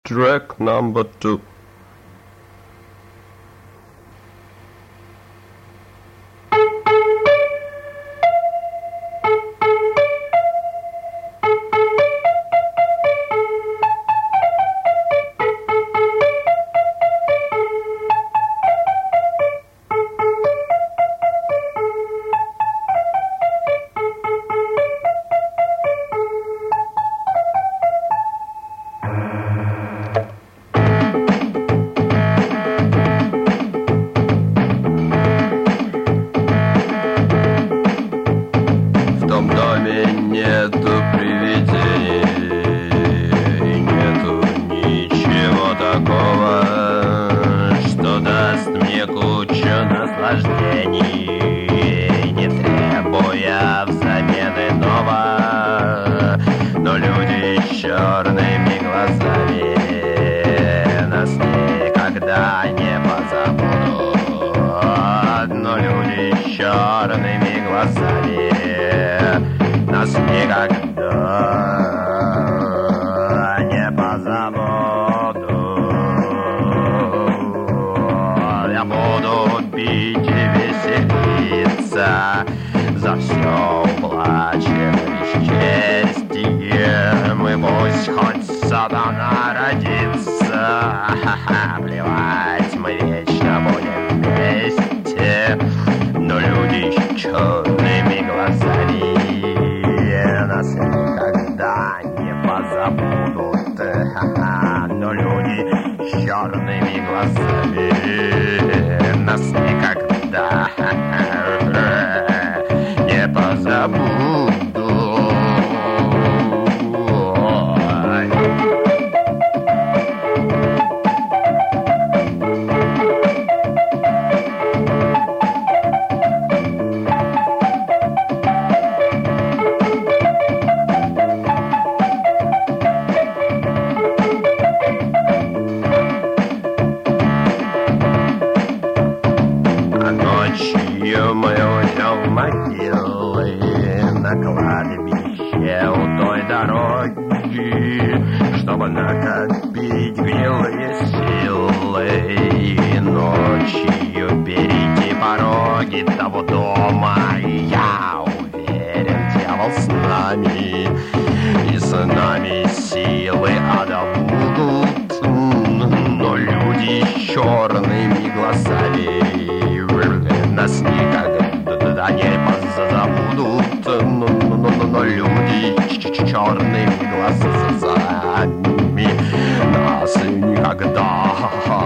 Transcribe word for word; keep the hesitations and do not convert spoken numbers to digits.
Track number two. Нету привидений, нету ничего такого, что даст мне кучу наслаждений, не требуя взамен иного. Но люди с черными глазами нас никогда не позабудут. Но люди с черными глазами нас никогда не позабуду. Я буду пить и веселиться, за все уплачем бесчестием. И пусть хоть сатана родится, плевать, мы вечно будем вместе. Но люди с черными глазами нас никогда не позабудут. Но люди с черными глазами нас никогда не позабудут. Ночью мы уйдем в могилы на кладбище у той дороги, чтобы накопить гнилые силы и ночью перейти пороги того дома. И я уверен, дьявол с нами, и с нами силы ада будут. Но люди с черными глазами нас никогда не позабудут. Но, но, но, но люди с черными глазами нас никогда